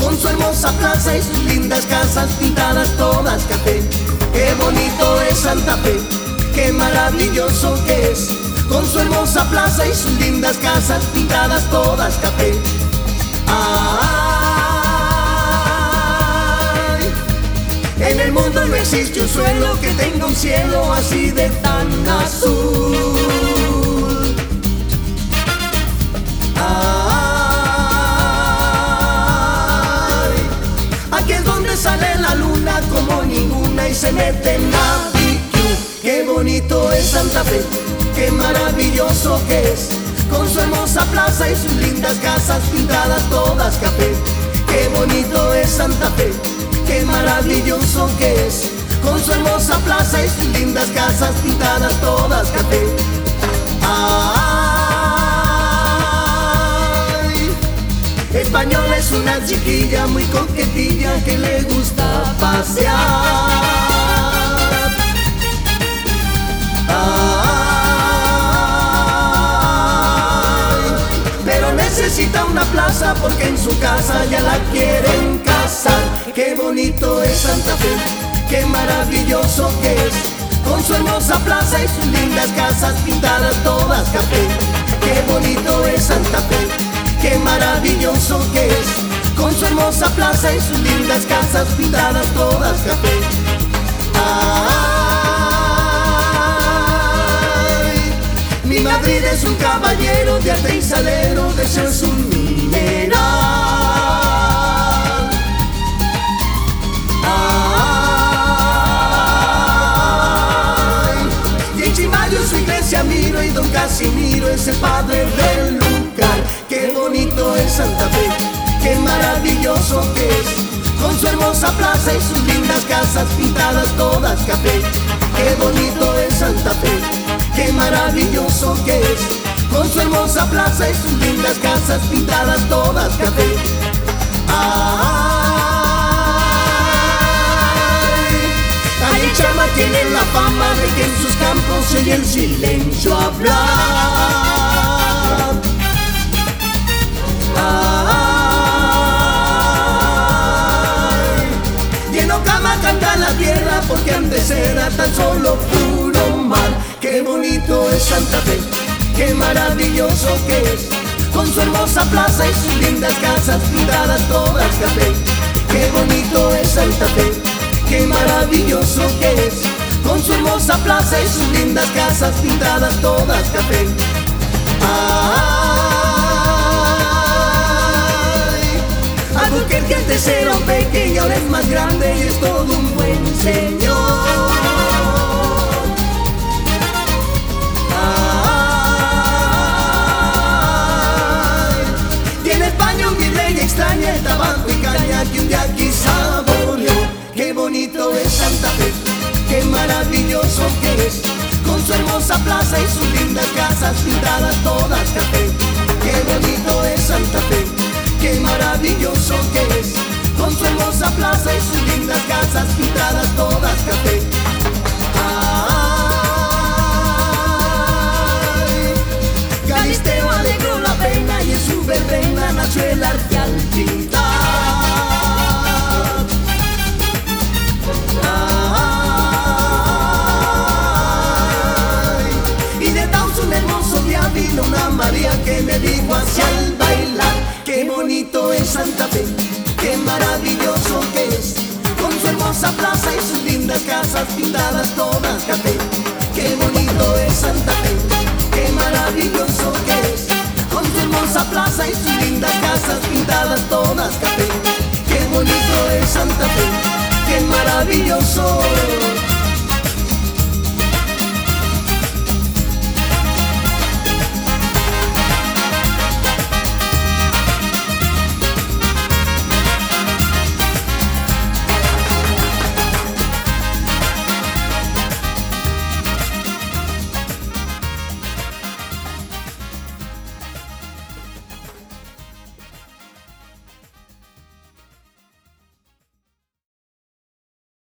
con su hermosa plaza y sus lindas casas pintadas todas café. Qué bonito es Santa Fe, qué maravilloso que es, con su hermosa plaza y sus lindas casas pintadas todas café. Ay, en el mundo no existe un suelo que tenga un cielo así de tan azul. Ay, aquí es donde sale la luna como ninguna y se mete en Navicu. Qué bonito es Santa Fe, qué maravilloso que es, con su hermosa plaza y sus lindas casas pintadas todas café. Qué bonito es Santa Fe, qué maravilloso que es, con su hermosa plaza y sus lindas casas pintadas todas café. Ay, Española es una chiquilla muy coquetilla que le gusta pasear. Necesita una plaza porque en su casa ya la quieren casar. Qué bonito es Santa Fe, qué maravilloso que es, con su hermosa plaza y sus lindas casas pintadas todas café. Qué bonito es Santa Fe, qué maravilloso que es, con su hermosa plaza y sus lindas casas pintadas todas café. Mi Madrid es un caballero de arte y salero, de ser su mineral. Ay, y en Chimayo su iglesia miro y don Casimiro es el padre del lugar. Qué bonito es Santa Fe, qué maravilloso que es, con su hermosa plaza y sus lindas casas pintadas todas café. Qué bonito es Santa Fe, qué maravilloso que es, con su hermosa plaza y sus lindas casas pintadas todas café. Ay, en Chama tienen la fama de que en sus campos se oye el silencio hablar. Ay, y en Ocama canta la tierra porque antes era tan solo puro mar. Qué bonito es Santa Fe, qué maravilloso que es, con su hermosa plaza y sus lindas casas pintadas todas café. Qué bonito es Santa Fe, qué maravilloso que es, con su hermosa plaza y sus lindas casas pintadas todas café. Ay, Albuquerque antes era un pequeño, ahora es más grande y es todo un buen señor. Extraña el tabaco y caña que un día aquí saboreó. Qué bonito es Santa Fe, qué maravilloso que es, con su hermosa plaza y sus lindas casas pintadas todas café. Qué bonito es Santa Fe, qué maravilloso que es, con su hermosa plaza y sus lindas casas pintadas todas café. Ay, Galisteo alegró la pena y en su verbena nació el arte. Una María que me dijo hacia el bailar. Qué bonito es Santa Fe, qué maravilloso que es, con su hermosa plaza y sus lindas casas pintadas todas café. Qué bonito es Santa Fe, qué maravilloso que es, con su hermosa plaza y sus lindas casas pintadas todas café.